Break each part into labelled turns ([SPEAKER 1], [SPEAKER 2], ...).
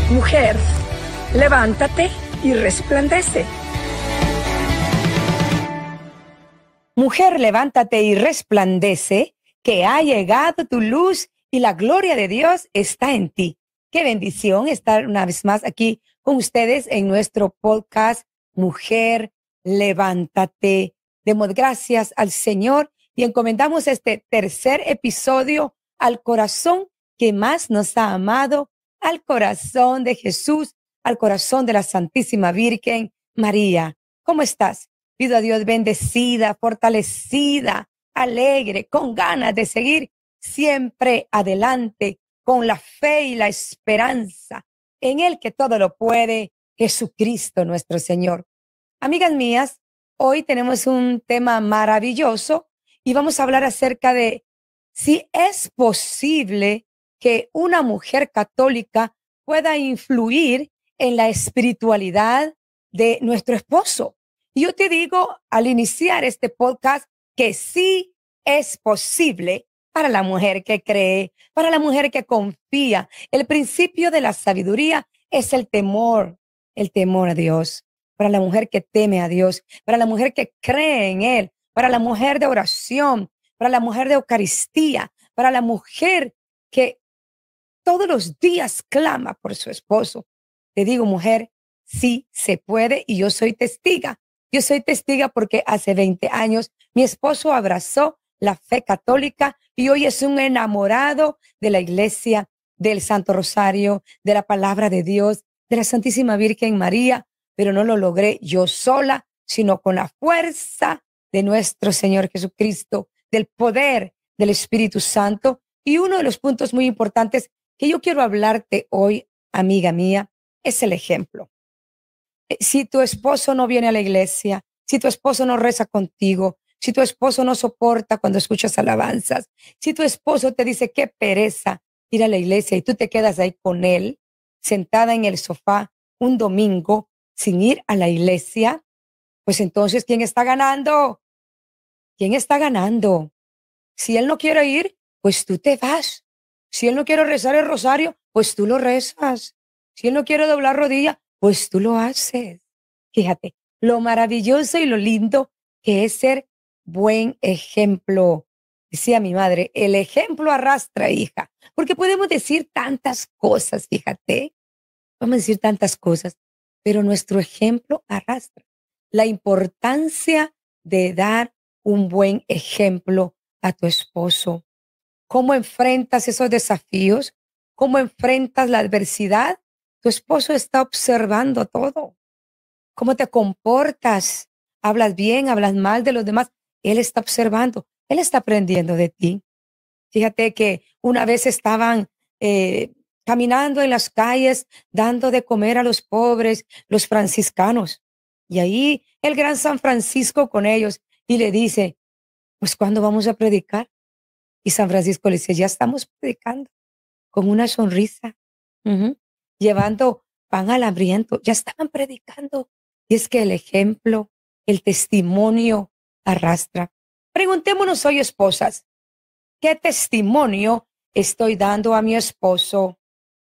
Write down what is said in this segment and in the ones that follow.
[SPEAKER 1] Mujer, levántate y resplandece. Mujer, levántate y resplandece, que ha llegado tu luz y la gloria de Dios está en ti. Qué bendición estar una vez más aquí con ustedes en nuestro podcast Mujer, levántate. Demos gracias al Señor y encomendamos este tercer episodio al corazón que más nos ha amado, al corazón de Jesús, al corazón de la Santísima Virgen María. ¿Cómo estás? Pido a Dios bendecida, fortalecida, alegre, con ganas de seguir siempre adelante, con la fe y la esperanza en el que todo lo puede, Jesucristo nuestro Señor. Amigas mías, hoy tenemos un tema maravilloso y vamos a hablar acerca de si es posible que una mujer católica pueda influir en la espiritualidad de nuestro esposo. Y yo te digo al iniciar este podcast que sí es posible para la mujer que cree, para la mujer que confía. El principio de la sabiduría es el temor a Dios. Para la mujer que teme a Dios, para la mujer que cree en Él, para la mujer de oración, para la mujer de Eucaristía, para la mujer que todos los días clama por su esposo. Te digo, mujer, sí se puede y yo soy testiga. Yo soy testiga porque hace 20 años mi esposo abrazó la fe católica y hoy es un enamorado de la iglesia, del Santo Rosario, de la palabra de Dios, de la Santísima Virgen María, pero no lo logré yo sola, sino con la fuerza de nuestro Señor Jesucristo, del poder del Espíritu Santo. Y uno de los puntos muy importantes que yo quiero hablarte hoy, amiga mía, es el ejemplo. Si tu esposo no viene a la iglesia, si tu esposo no reza contigo, si tu esposo no soporta cuando escuchas alabanzas, si tu esposo te dice qué pereza ir a la iglesia y tú te quedas ahí con él, sentada en el sofá un domingo sin ir a la iglesia, pues entonces, ¿quién está ganando? ¿Quién está ganando? Si él no quiere ir, pues tú te vas. Si él no quiere rezar el rosario, pues tú lo rezas. Si él no quiere doblar rodilla, pues tú lo haces. Fíjate, lo maravilloso y lo lindo que es ser buen ejemplo. Decía mi madre, el ejemplo arrastra, hija. Porque podemos decir tantas cosas, fíjate. Vamos a decir tantas cosas, pero nuestro ejemplo arrastra. La importancia de dar un buen ejemplo a tu esposo. ¿Cómo enfrentas esos desafíos? ¿Cómo enfrentas la adversidad? Tu esposo está observando todo. ¿Cómo te comportas? ¿Hablas bien? ¿Hablas mal de los demás? Él está observando. Él está aprendiendo de ti. Fíjate que una vez estaban caminando en las calles, dando de comer a los pobres, los franciscanos. Y ahí el gran San Francisco con ellos y le dice, pues ¿cuándo vamos a predicar? Y San Francisco le dice, ya estamos predicando, con una sonrisa, ujú, llevando pan al hambriento, ya estaban predicando. Y es que el ejemplo, el testimonio arrastra. Preguntémonos hoy, esposas, ¿qué testimonio estoy dando a mi esposo?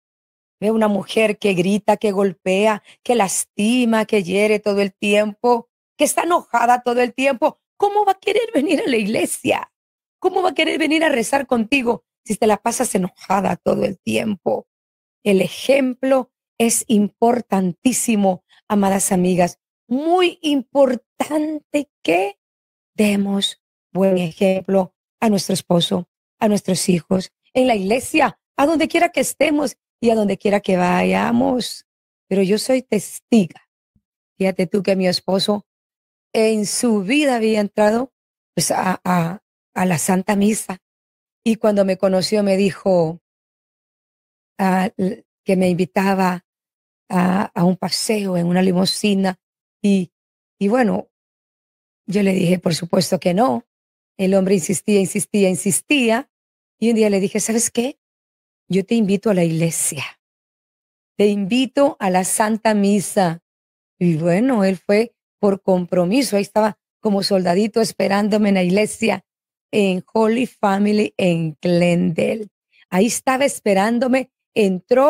[SPEAKER 1] Veo una mujer que grita, que golpea, que lastima, que hiere todo el tiempo, que está enojada todo el tiempo. ¿Cómo va a querer venir a la iglesia? ¿Cómo va a querer venir a rezar contigo si te la pasas enojada todo el tiempo? El ejemplo es importantísimo, amadas amigas. Muy importante que demos buen ejemplo a nuestro esposo, a nuestros hijos, en la iglesia, a donde quiera que estemos y a donde quiera que vayamos. Pero yo soy testiga. Fíjate tú que mi esposo en su vida había entrado pues, a la Santa Misa. Y cuando me conoció me dijo que me invitaba a un paseo en una limusina. Y bueno, yo le dije, por supuesto que no. El hombre insistía, insistía, insistía. Y un día le dije, ¿sabes qué? Yo te invito a la iglesia. Te invito a la Santa Misa. Y bueno, él fue por compromiso. Ahí estaba como soldadito esperándome en la iglesia en Holy Family en Glendale. Ahí estaba esperándome. Entró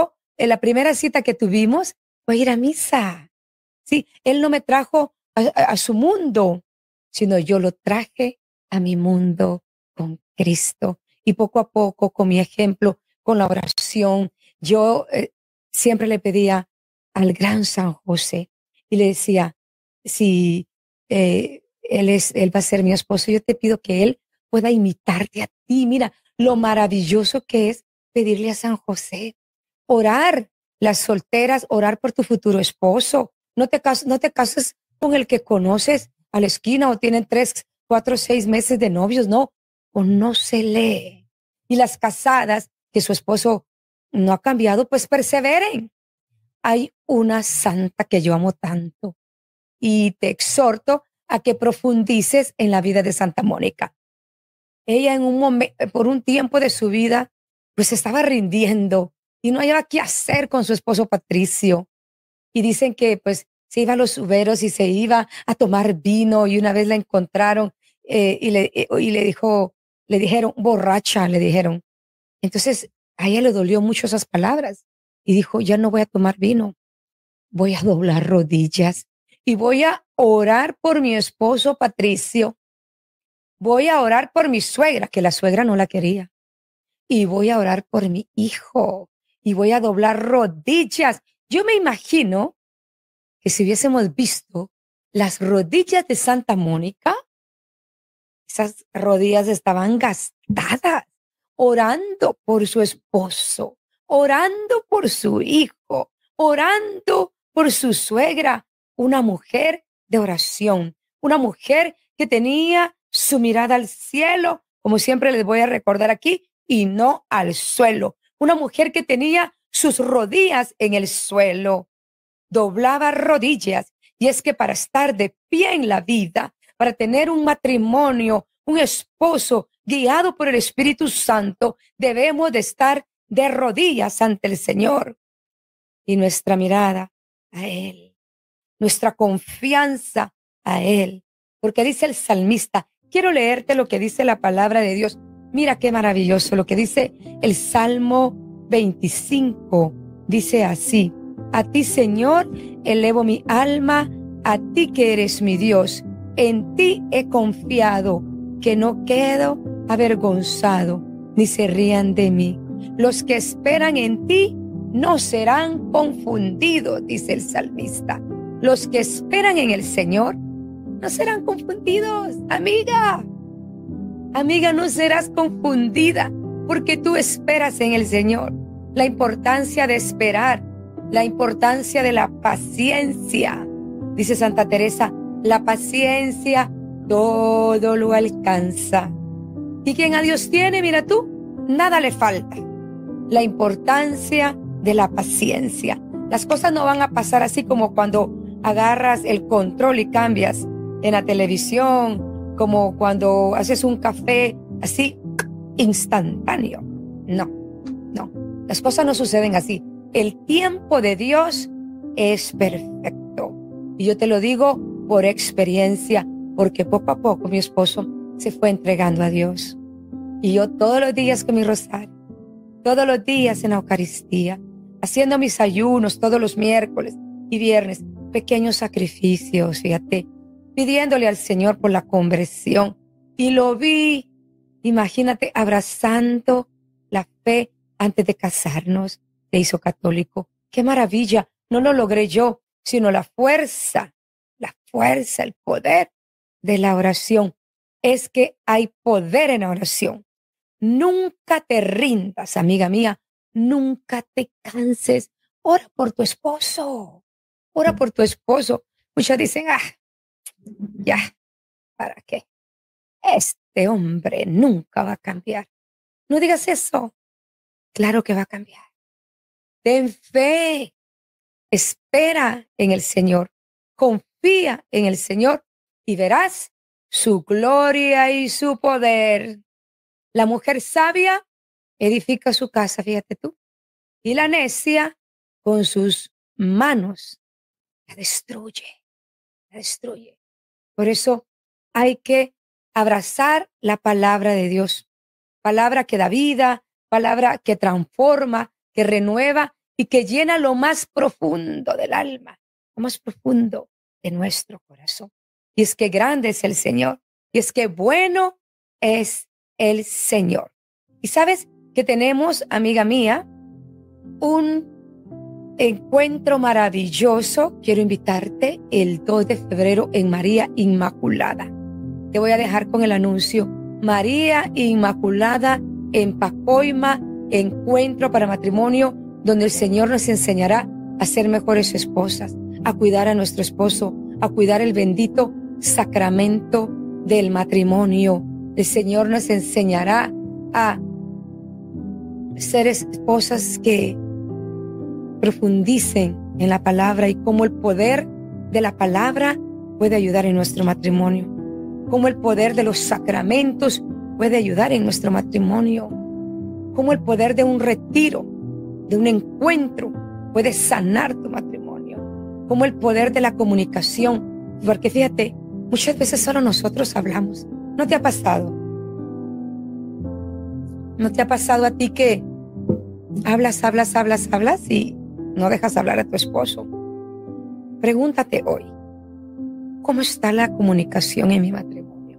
[SPEAKER 1] en la primera cita que tuvimos fue ir a misa. Sí, él no me trajo a su mundo, sino yo lo traje a mi mundo con Cristo. Y poco a poco, con mi ejemplo, con la oración, yo siempre le pedía al gran San José y le decía, si él va a ser mi esposo, yo te pido que él pueda imitarte a ti. Mira lo maravilloso que es pedirle a San José, orar, las solteras, orar por tu futuro esposo. No te cases con el que conoces a la esquina o tienen 3, 4, 6 meses de novios, no, conócele. Y las casadas, que su esposo no ha cambiado, pues perseveren. Hay una santa que yo amo tanto y te exhorto a que profundices en la vida de Santa Mónica. Ella en un momento, por un tiempo de su vida, pues se estaba rindiendo y no hallaba qué hacer con su esposo Patricio. Y dicen que pues se iba a los uberos y se iba a tomar vino y una vez la encontraron y le dijeron, borracha, le dijeron. Entonces a ella le dolió mucho esas palabras y dijo, ya no voy a tomar vino, voy a doblar rodillas y voy a orar por mi esposo Patricio, voy a orar por mi suegra, que la suegra no la quería, y voy a orar por mi hijo y voy a doblar rodillas. Yo me imagino que si hubiésemos visto las rodillas de Santa Mónica, esas rodillas estaban gastadas, orando por su esposo, orando por su hijo, orando por su suegra, una mujer de oración, una mujer que tenía su mirada al cielo, como siempre les voy a recordar aquí, y no al suelo, una mujer que tenía sus rodillas en el suelo, doblaba rodillas. Y es que para estar de pie en la vida, para tener un matrimonio, un esposo guiado por el Espíritu Santo, debemos de estar de rodillas ante el Señor y nuestra mirada a Él, nuestra confianza a Él. Porque dice el salmista, quiero leerte lo que dice la palabra de Dios. Mira qué maravilloso lo que dice el Salmo 25. Dice así, a ti, Señor, elevo mi alma, a ti que eres mi Dios. En ti he confiado, que no quedo avergonzado, ni se rían de mí. Los que esperan en ti no serán confundidos, dice el salmista. Los que esperan en el Señor no serán confundidos. Amiga, amiga, no serás confundida porque tú esperas en el Señor. La importancia de esperar, la importancia de la paciencia. Dice Santa Teresa, la paciencia todo lo alcanza. Y quien a Dios tiene, mira tú, nada le falta. La importancia de la paciencia. Las cosas no van a pasar así como cuando agarras el control y cambias en la televisión, como cuando haces un café así instantáneo. No, no. Las cosas no suceden así. El tiempo de Dios es perfecto. Y yo te lo digo por experiencia, porque poco a poco mi esposo se fue entregando a Dios. Y yo todos los días con mi rosario, todos los días en la Eucaristía, haciendo mis ayunos todos los miércoles y viernes, pequeños sacrificios, fíjate, pidiéndole al Señor por la conversión. Y lo vi, imagínate, abrazando la fe antes de casarnos. Se hizo católico. ¡Qué maravilla! No lo logré yo, sino la fuerza, el poder de la oración. Es que hay poder en la oración. Nunca te rindas, amiga mía. Nunca te canses. Ora por tu esposo. Ora por tu esposo. Muchos dicen, ya, ¿para qué? Este hombre nunca va a cambiar. No digas eso. Claro que va a cambiar. Ten fe. Espera en el Señor. Confía en el Señor y verás su gloria y su poder. La mujer sabia edifica su casa, fíjate tú, y la necia con sus manos la destruye, la destruye. Por eso hay que abrazar la palabra de Dios, palabra que da vida, palabra que transforma, que renueva y que llena lo más profundo del alma, lo más profundo de nuestro corazón. Y es que grande es el Señor, y es que bueno es el Señor. Y sabes que tenemos, amiga mía, un encuentro maravilloso. Quiero invitarte el 2 de febrero en María Inmaculada. Te voy a dejar con el anuncio. María Inmaculada en Pacoima, encuentro para matrimonio, donde el Señor nos enseñará a ser mejores esposas, a cuidar a nuestro esposo, a cuidar el bendito sacramento del matrimonio. El Señor nos enseñará a ser esposas que profundicen en la palabra y cómo el poder de la palabra puede ayudar en nuestro matrimonio, cómo el poder de los sacramentos puede ayudar en nuestro matrimonio, cómo el poder de un retiro, de un encuentro puede sanar tu matrimonio, cómo el poder de la comunicación, porque fíjate, muchas veces solo nosotros hablamos. ¿No te ha pasado? ¿No te ha pasado a ti que hablas y no dejas hablar a tu esposo? Pregúntate hoy, ¿cómo está la comunicación en mi matrimonio?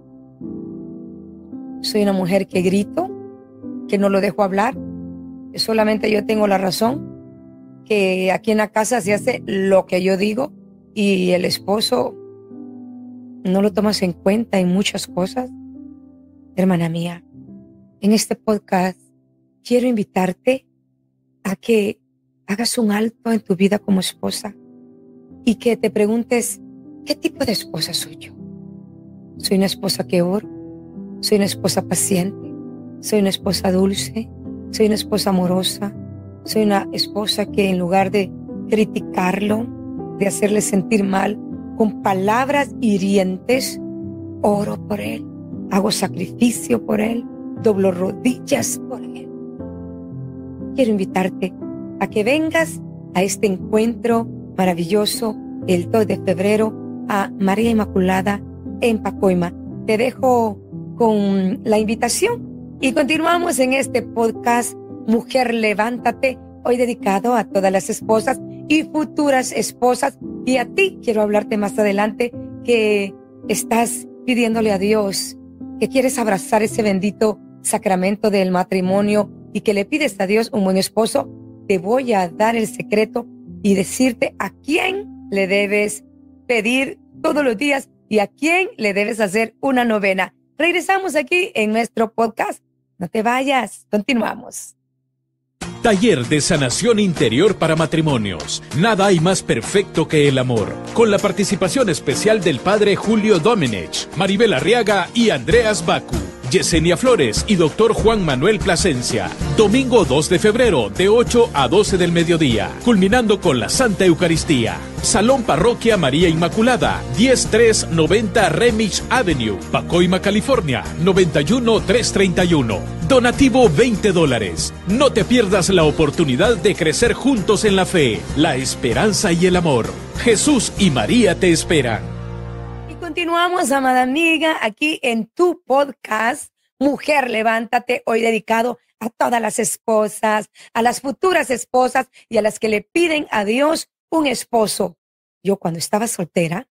[SPEAKER 1] ¿Soy una mujer que grito, que no lo dejo hablar, que solamente yo tengo la razón, que aquí en la casa se hace lo que yo digo y el esposo no lo tomas en cuenta en muchas cosas? Hermana mía, en este podcast quiero invitarte a que hagas un alto en tu vida como esposa y que te preguntes, ¿qué tipo de esposa soy yo? ¿Soy una esposa que oro? ¿Soy una esposa paciente? ¿Soy una esposa dulce? ¿Soy una esposa amorosa? ¿Soy una esposa que en lugar de criticarlo, de hacerle sentir mal con palabras hirientes, oro por él, hago sacrificio por él, doblo rodillas por él? Quiero invitarte a que vengas a este encuentro maravilloso el 2 de febrero a María Inmaculada en Pacoima. Te dejo con la invitación y continuamos en este podcast Mujer Levántate, hoy dedicado a todas las esposas y futuras esposas, y a ti quiero hablarte más adelante que estás pidiéndole a Dios, que quieres abrazar ese bendito sacramento del matrimonio y que le pides a Dios un buen esposo. Te voy a dar el secreto y decirte a quién le debes pedir todos los días y a quién le debes hacer una novena. Regresamos aquí en nuestro podcast. No te vayas, continuamos.
[SPEAKER 2] Taller de sanación interior para matrimonios. Nada hay más perfecto que el amor. Con la participación especial del padre Julio Domenech, Maribel Arriaga y Andreas Bacu, Yesenia Flores y doctor Juan Manuel Plasencia. Domingo 2 de febrero de 8 a 12 del mediodía, culminando con la Santa Eucaristía. Salón Parroquia María Inmaculada, 10390 Remich Avenue, Pacoima, California, 91331. Donativo $20. No te pierdas la oportunidad de crecer juntos en la fe, la esperanza y el amor. Jesús y María te esperan.
[SPEAKER 1] Y continuamos, amada amiga, aquí en tu podcast Mujer Levántate, hoy dedicado a todas las esposas, a las futuras esposas y a las que le piden a Dios un esposo. Yo cuando estaba soltera,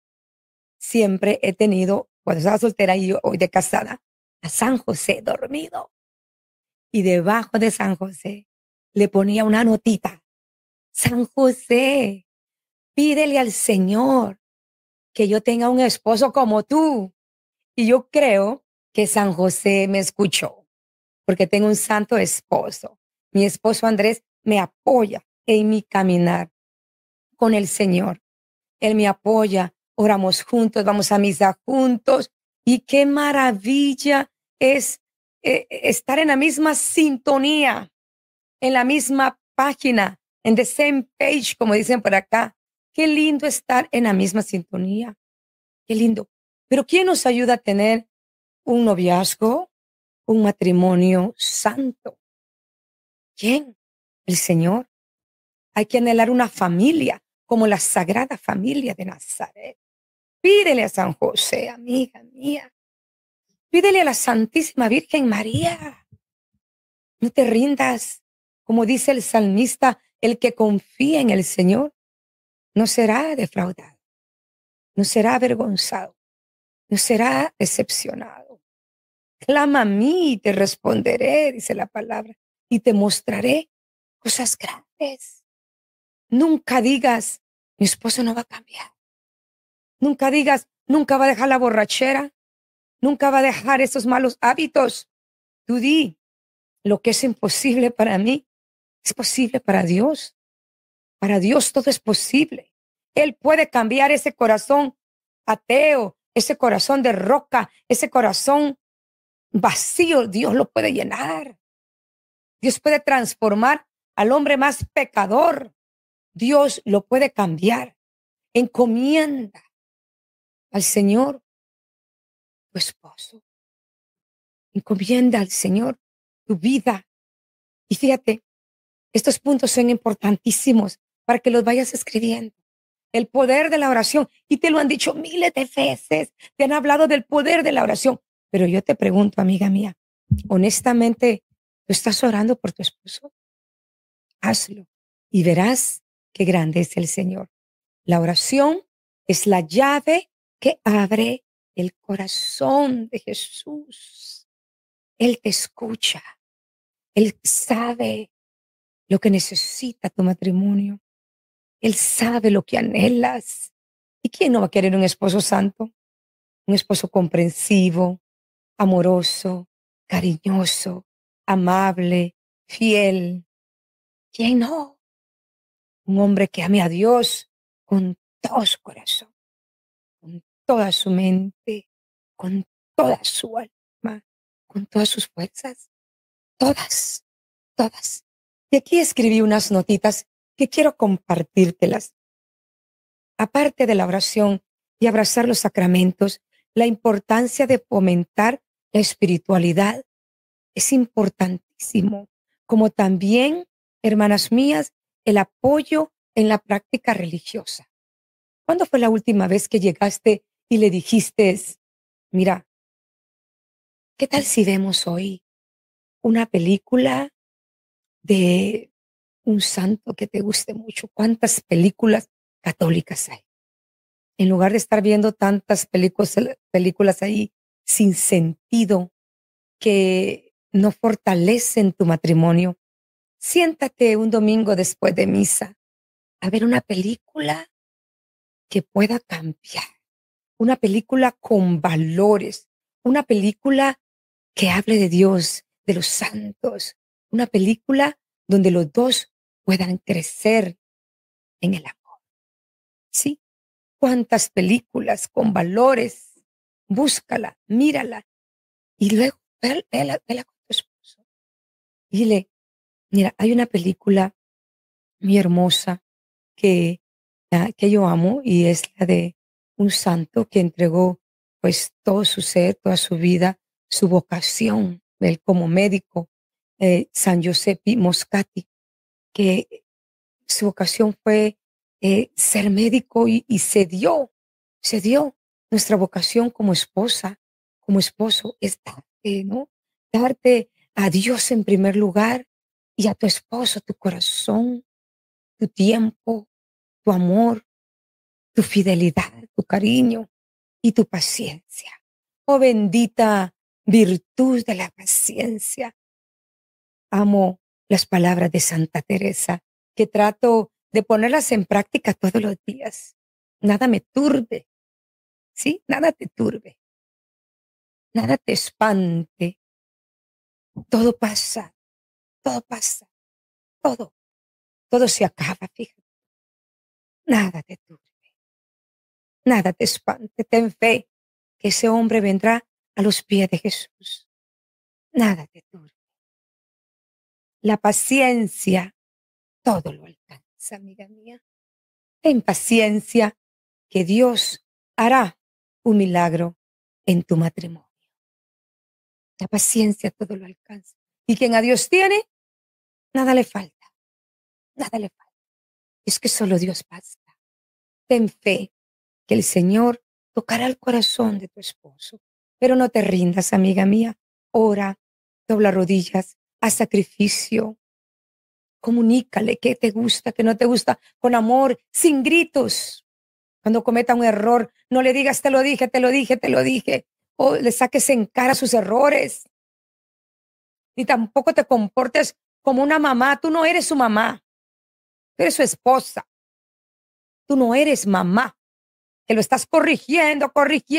[SPEAKER 1] siempre he tenido, cuando estaba soltera y hoy de casada, a San José dormido. Y debajo de San José le ponía una notita. San José, pídele al Señor que yo tenga un esposo como tú. Y yo creo que San José me escuchó, porque tengo un santo esposo. Mi esposo Andrés me apoya en mi caminar con el Señor. Él me apoya, oramos juntos, vamos a misa juntos. Y qué maravilla es estar en la misma sintonía, en la misma página, en the same page, como dicen por acá. Qué lindo estar en la misma sintonía. Qué lindo. Pero ¿quién nos ayuda a tener un noviazgo, un matrimonio santo? ¿Quién? El Señor. Hay que anhelar una familia como la Sagrada Familia de Nazaret. Pídele a San José, amiga mía. Pídele a la Santísima Virgen María. No te rindas. Como dice el salmista El que confía en el Señor no será defraudado, no será avergonzado, no será decepcionado. Clama a mí y te responderé, dice la palabra, y te mostraré cosas grandes. Nunca digas, mi esposo no va a cambiar. Nunca digas, nunca va a dejar la borrachera, nunca va a dejar esos malos hábitos. Tú di, lo que es imposible para mí es posible para Dios. Para Dios todo es posible. Él puede cambiar ese corazón ateo, ese corazón de roca, ese corazón vacío. Dios lo puede llenar. Dios puede transformar al hombre más pecador. Dios lo puede cambiar. Encomienda al Señor tu esposo. Encomienda al Señor tu vida. Y fíjate, estos puntos son importantísimos para que los vayas escribiendo. El poder de la oración. Y te lo han dicho miles de veces. Te han hablado del poder de la oración. Pero yo te pregunto, amiga mía, honestamente, ¿tú estás orando por tu esposo? Hazlo y verás qué grande es el Señor. La oración es la llave que abre el corazón de Jesús. Él te escucha. Él sabe lo que necesita tu matrimonio. Él sabe lo que anhelas. ¿Y quién no va a querer un esposo santo? Un esposo comprensivo, amoroso, cariñoso, amable, fiel. ¿Quién no? Un hombre que ame a Dios con todo su corazón, con toda su mente, con toda su alma, con todas sus fuerzas. Todas, todas. Y aquí escribí unas notitas que quiero compartírtelas. Aparte de la oración y abrazar los sacramentos, la importancia de fomentar la espiritualidad es importantísimo, como también, hermanas mías, el apoyo en la práctica religiosa. ¿Cuándo fue la última vez que llegaste y le dijiste, mira, qué tal si vemos hoy una película de un santo que te guste mucho? ¿Cuántas películas católicas hay? En lugar de estar viendo tantas películas ahí sin sentido que no fortalecen tu matrimonio, siéntate un domingo después de misa a ver una película que pueda cambiar, una película con valores, una película que hable de Dios, de los santos, una película donde los dos puedan crecer en el amor. ¿Sí? ¿Cuántas películas con valores? Búscala, mírala y luego vela con tu esposo. Dile, mira, hay una película muy hermosa que, que yo amo y es la de un santo que entregó pues todo su ser, toda su vida, su vocación, él como médico, San Giuseppe Moscati, que su vocación fue ser médico y se dio. Nuestra vocación como esposa, como esposo, es darte, ¿no? Darte a Dios en primer lugar y a tu esposo, tu corazón, tu tiempo, tu amor, tu fidelidad, tu cariño y tu paciencia. Oh bendita virtud de la paciencia. Amo las palabras de Santa Teresa, que trato de ponerlas en práctica todos los días. Nada me turbe, ¿sí? Nada te turbe, nada te espante. Todo pasa, todo pasa, todo, todo se acaba, fíjate. Nada te turbe, nada te espante. Ten fe que ese hombre vendrá a los pies de Jesús. Nada te turbe. La paciencia todo lo alcanza, amiga mía. Ten paciencia, que Dios hará un milagro en tu matrimonio. La paciencia todo lo alcanza. Y quien a Dios tiene, nada le falta, nada le falta. Es que solo Dios basta. Ten fe que el Señor tocará el corazón de tu esposo. Pero no te rindas, amiga mía. Ora, dobla rodillas, haz sacrificio. Comunícale qué te gusta, qué no te gusta, con amor, sin gritos. Cuando cometa un error, no le digas te lo dije, te lo dije, te lo dije. O le saques en cara sus errores. Ni tampoco te comportes como una mamá. Tú no eres su mamá. Tú eres su esposa. Tú no eres mamá. Que lo estás corrigiendo.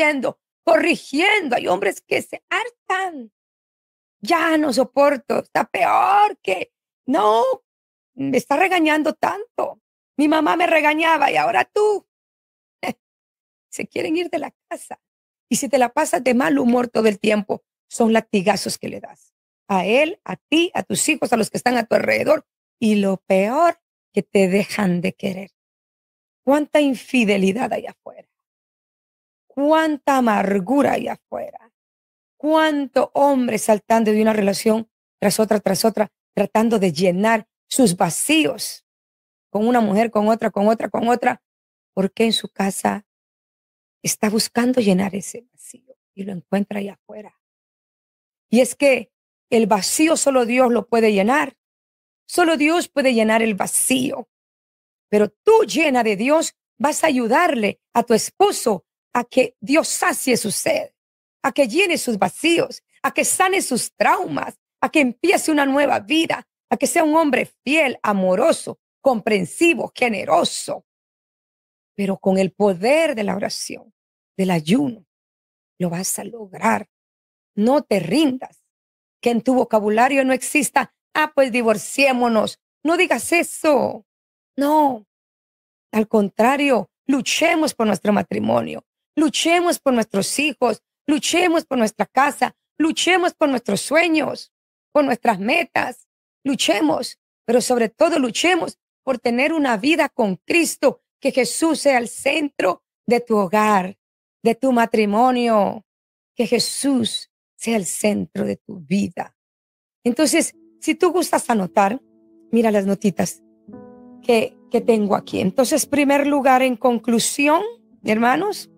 [SPEAKER 1] Hay hombres que se hartan. Ya no soporto. Está peor que... No, me está regañando tanto. Mi mamá me regañaba y ahora tú. Se quieren ir de la casa. Y si te la pasas de mal humor todo el tiempo, son latigazos que le das. A él, a ti, a tus hijos, a los que están a tu alrededor. Y lo peor, que te dejan de querer. ¿Cuánta infidelidad hay afuera? ¿Cuánta amargura hay afuera? ¿Cuánto hombre saltando de una relación tras otra, tratando de llenar sus vacíos con una mujer, con otra, porque en su casa está buscando llenar ese vacío y lo encuentra allá afuera? Y es que el vacío solo Dios lo puede llenar. Solo Dios puede llenar el vacío. Pero tú, llena de Dios, vas a ayudarle a tu esposo a que Dios sacie su sed, a que llene sus vacíos, a que sane sus traumas, a que empiece una nueva vida, a que sea un hombre fiel, amoroso, comprensivo, generoso. Pero con el poder de la oración, del ayuno, lo vas a lograr. No te rindas. Que en tu vocabulario no exista, pues divorciémonos. No digas eso. No. Al contrario, luchemos por nuestro matrimonio. Luchemos por nuestros hijos. Luchemos por nuestra casa. Luchemos por nuestros sueños, por nuestras metas. Luchemos, pero sobre todo luchemos por tener una vida con Cristo, que Jesús sea el centro de tu hogar, de tu matrimonio, que Jesús sea el centro de tu vida. Entonces, si tú gustas anotar, mira las notitas que tengo aquí. Entonces, primer lugar, en conclusión, hermanos,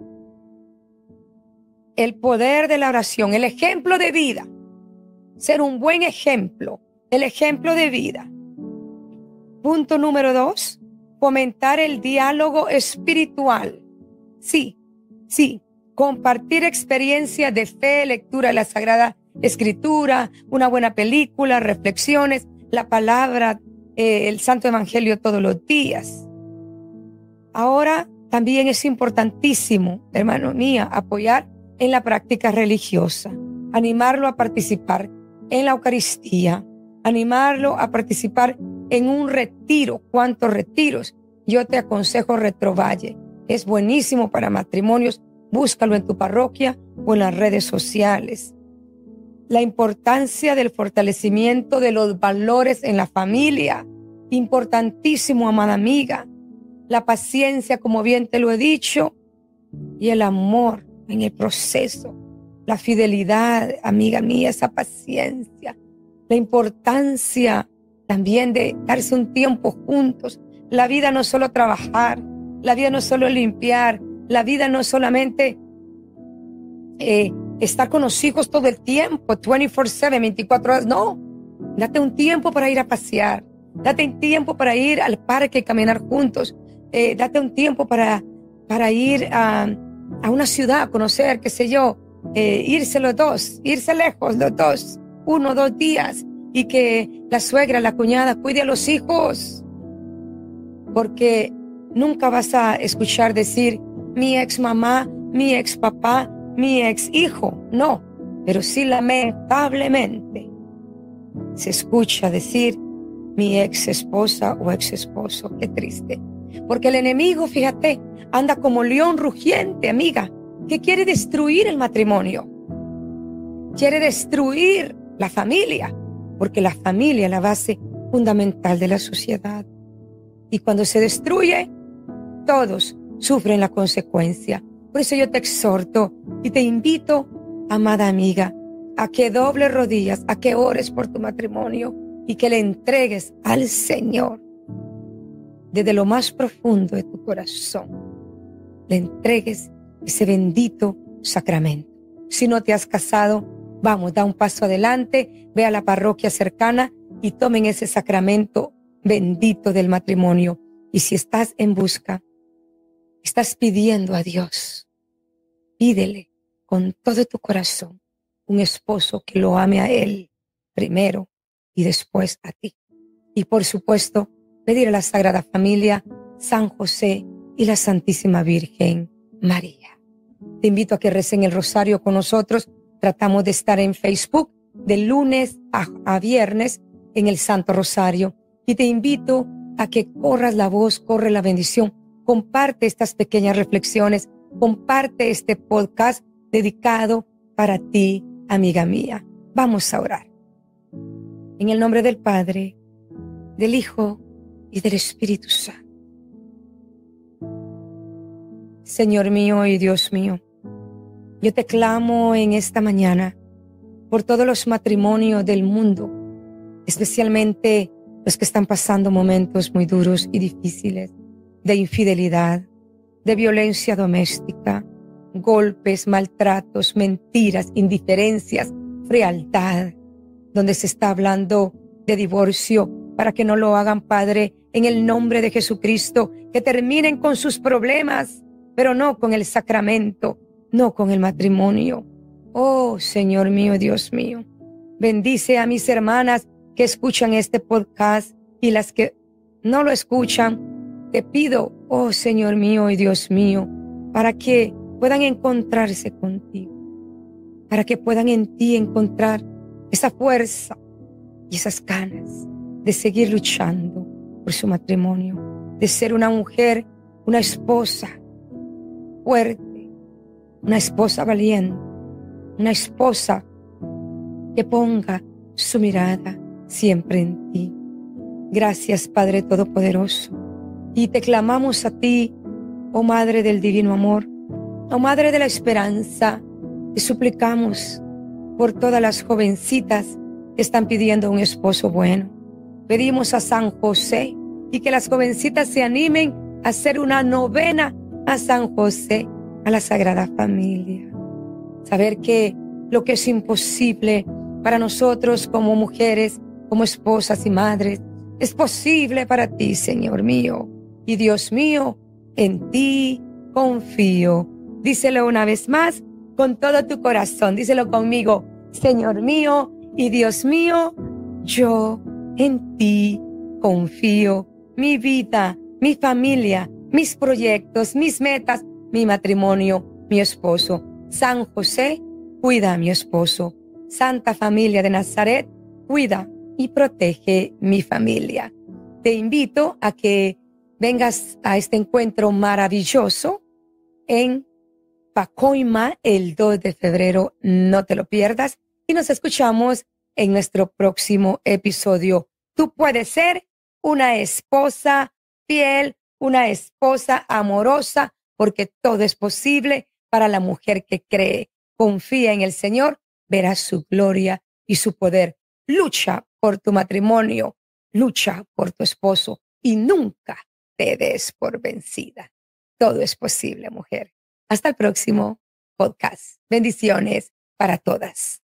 [SPEAKER 1] el poder de la oración, el ejemplo de vida, ser un buen ejemplo, el ejemplo de vida. Punto número 2, fomentar el diálogo espiritual. Sí, compartir experiencias de fe, lectura de la Sagrada Escritura, una buena película, reflexiones, la palabra, el Santo Evangelio todos los días. Ahora también es importantísimo, hermano mío, apoyar en la práctica religiosa, animarlo a participar en la Eucaristía, animarlo a participar en un retiro. ¿Cuántos retiros? Yo te aconsejo Retrovalle. Es buenísimo para matrimonios. Búscalo en tu parroquia o en las redes sociales. La importancia del fortalecimiento de los valores en la familia. Importantísimo, amada amiga. La paciencia, como bien te lo he dicho, y el amor en el proceso. La fidelidad, amiga mía, esa paciencia. La importancia también de darse un tiempo juntos. La vida no es solo trabajar, la vida no es solo limpiar, la vida no es solamente estar con los hijos todo el tiempo, 24/7, 24 horas. No, date un tiempo para ir a pasear, date un tiempo para ir al parque y caminar juntos, date un tiempo para ir a una ciudad a conocer, qué sé yo, irse los dos, irse lejos los dos, 1 o 2 días, y que la suegra, la cuñada cuide a los hijos, porque nunca vas a escuchar decir mi ex mamá, mi ex papá, mi ex hijo. No, pero sí lamentablemente se escucha decir mi ex esposa o ex esposo. Qué triste, porque el enemigo, fíjate, anda como león rugiente, amiga, que quiere destruir el matrimonio, quiere destruir la familia, porque la familia es la base fundamental de la sociedad. Y cuando se destruye, todos sufren la consecuencia. Por eso yo te exhorto y te invito, amada amiga, a que dobles rodillas, a que ores por tu matrimonio y que le entregues al Señor desde lo más profundo de tu corazón. Le entregues ese bendito sacramento. Si no te has casado, vamos, da un paso adelante, ve a la parroquia cercana y tomen ese sacramento bendito del matrimonio. Y si estás en busca, estás pidiendo a Dios, pídele con todo tu corazón un esposo que lo ame a Él primero y después a ti. Y por supuesto, pedir a la Sagrada Familia, San José y la Santísima Virgen María. Te invito a que recen el rosario con nosotros. Tratamos de estar en Facebook de lunes a viernes en el Santo Rosario. Y te invito a que corras la voz, corre la bendición. Comparte estas pequeñas reflexiones. Comparte este podcast dedicado para ti, amiga mía. Vamos a orar. En el nombre del Padre, del Hijo y del Espíritu Santo. Señor mío y Dios mío, yo te clamo en esta mañana por todos los matrimonios del mundo, especialmente los que están pasando momentos muy duros y difíciles de infidelidad, de violencia doméstica, golpes, maltratos, mentiras, indiferencias, frialdad, donde se está hablando de divorcio, para que no lo hagan, Padre, en el nombre de Jesucristo, que terminen con sus problemas, pero no con el sacramento, no con el matrimonio. Oh, Señor mío, Dios mío, bendice a mis hermanas que escuchan este podcast y las que no lo escuchan. Te pido, oh Señor mío y Dios mío, para que puedan encontrarse contigo, para que puedan en ti encontrar esa fuerza y esas ganas de seguir luchando por su matrimonio, de ser una mujer, una esposa fuerte, una esposa valiente, una esposa que ponga su mirada siempre en ti. Gracias, Padre Todopoderoso. Y te clamamos a ti, oh Madre del Divino Amor, oh Madre de la Esperanza. Te suplicamos por todas las jovencitas que están pidiendo un esposo bueno. Pedimos a San José y que las jovencitas se animen a hacer una novena a San José, a la Sagrada Familia. Saber que lo que es imposible para nosotros como mujeres, como esposas y madres, es posible para ti, Señor mío. Y Dios mío, en ti confío. Díselo una vez más con todo tu corazón. Díselo conmigo. Señor mío y Dios mío, yo en ti confío. Mi vida, mi familia, mis proyectos, mis metas, mi matrimonio, mi esposo. San José, cuida a mi esposo. Santa Familia de Nazaret, cuida y protege mi familia. Te invito a que vengas a este encuentro maravilloso en Pacoima el 2 de febrero. No te lo pierdas y nos escuchamos en nuestro próximo episodio. Tú puedes ser una esposa fiel, una esposa amorosa, porque todo es posible para la mujer que cree. Confía en el Señor, verás su gloria y su poder. Lucha por tu matrimonio, lucha por tu esposo y nunca te des por vencida. Todo es posible, mujer. Hasta el próximo podcast. Bendiciones para todas.